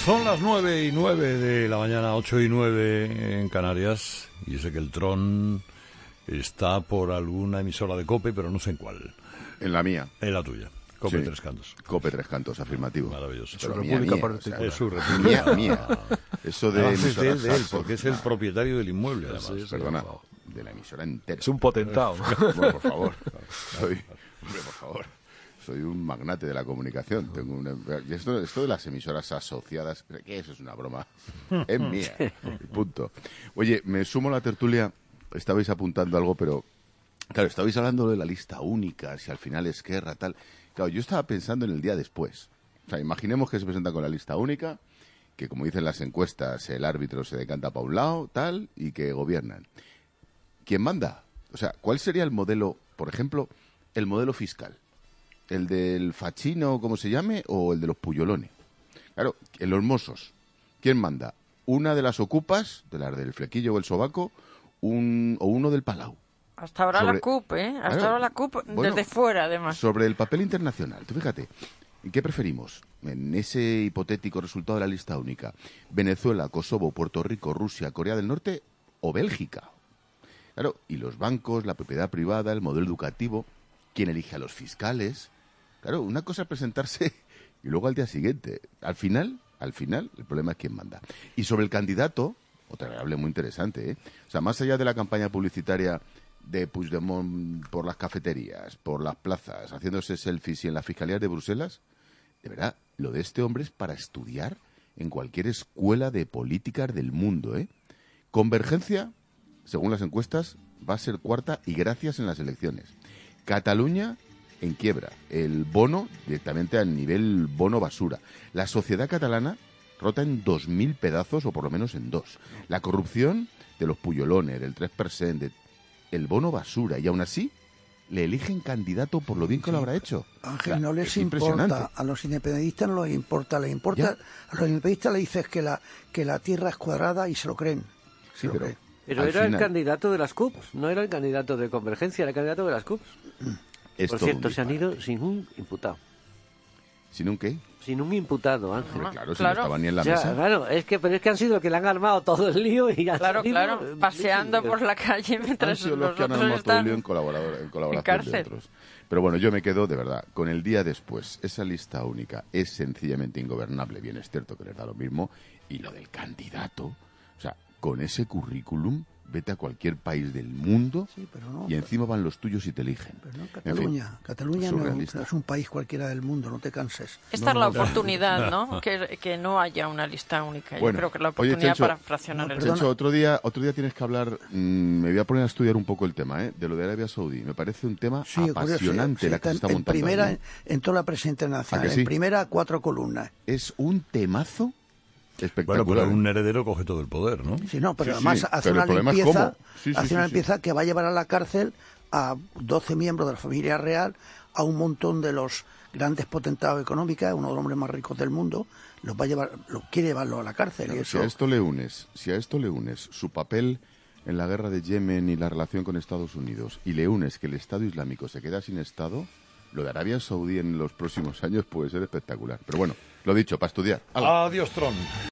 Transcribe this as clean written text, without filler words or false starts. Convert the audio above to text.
Son las 9:09 de la mañana, 8:09 en Canarias, y sé que el Tron está por alguna emisora de COPE, pero no sé en cuál. En la mía. En la tuya. COPE Sí. Tres Cantos. COPE Tres Cantos, afirmativo. Maravilloso. Pero Su mía, república, o sea, es su república. Mía. Eso de Además es de emisoras él, porque es el propietario del inmueble, además. Sí, perdona, de la emisora entera. Es un potentado. Bueno, por favor. Hombre, por favor. Soy un magnate de la comunicación. Tengo una... y esto de las emisoras asociadas, que eso es una broma. Es mía. Punto. Oye, me sumo a la tertulia. Estabais apuntando algo, pero... Claro, estabais hablando de la lista única, si al final es guerra, tal. Claro, yo estaba pensando en el día después. O sea, imaginemos que se presentan con la lista única, que como dicen las encuestas, el árbitro se decanta para un lado, tal, y que gobiernan. ¿Quién manda? O sea, ¿cuál sería el modelo, por ejemplo, el modelo fiscal? ¿El del Fachino, como se llame, o el de los Puyolones? Claro, en los Mossos, ¿quién manda? ¿Una de las ocupas, de las del flequillo o el sobaco, o uno del Palau? Hasta ahora la CUP, ¿eh? Hasta ahora la CUP, bueno, desde fuera, además. Sobre el papel internacional, tú fíjate, ¿qué preferimos? En ese hipotético resultado de la lista única, ¿Venezuela, Kosovo, Puerto Rico, Rusia, Corea del Norte o Bélgica? Claro, y los bancos, la propiedad privada, el modelo educativo, ¿quién elige a los fiscales? Claro, una cosa es presentarse y luego al día siguiente. Al final, el problema es quién manda. Y sobre el candidato, otra variable muy interesante, ¿eh? O sea, más allá de la campaña publicitaria de Puigdemont por las cafeterías, por las plazas, haciéndose selfies y en las fiscalías de Bruselas, de verdad, lo de este hombre es para estudiar en cualquier escuela de políticas del mundo, ¿eh? Convergencia, según las encuestas, va a ser cuarta y gracias en las elecciones. Cataluña en quiebra, el bono directamente al nivel bono basura. La sociedad catalana rota en 2.000 pedazos o por lo menos en 2. La corrupción de los Puyolones, del 3%, el bono basura, y aún así le eligen candidato por lo bien que lo habrá hecho. Ángel, no les importa, a los independentistas no les importa, a los independentistas le dices que la tierra es cuadrada y se lo creen. Pero era el candidato de las CUP, no era el candidato de Convergencia, era el candidato de las CUP. Por cierto, se han ido sin un imputado. ¿Sin un qué? Sin un imputado, Ángel. Claro, si no estaban ni en la mesa. Claro, pero es que han sido los que le han armado todo el lío y Claro, paseando por la calle mientras los que han armado todo el lío en colaboración de otros. Pero bueno, yo me quedo, de verdad, con el día después. Esa lista única es sencillamente ingobernable, bien es cierto que les da lo mismo. Y lo del candidato, o sea, con ese currículum, vete a cualquier país del mundo y encima van los tuyos y te eligen. Pero no, Cataluña no es un país cualquiera del mundo, no te canses. Esta es la oportunidad, ¿no? Que no haya una lista única. Yo creo que es la oportunidad para fraccionar el Chencho, otro día tienes que hablar, me voy a poner a estudiar un poco el tema, de lo de Arabia Saudí. Me parece un tema apasionante la que se está montando. En primera, en toda la prensa internacional, en primera 4 columnas. Es un temazo. Espectacular. Bueno, pero un heredero coge todo el poder, ¿no? Sí, no, pero además hace una limpieza que va a llevar a la cárcel a 12 miembros de la familia real, a un montón de los grandes potentados económicos, uno de los hombres más ricos del mundo, quiere llevarlo a la cárcel. Claro, y eso... si a esto le unes su papel en la guerra de Yemen y la relación con Estados Unidos, y le unes que el Estado Islámico se queda sin Estado, lo de Arabia Saudí en los próximos años puede ser espectacular. Pero bueno, lo dicho, para estudiar. ¡Hala! Adiós, Tron.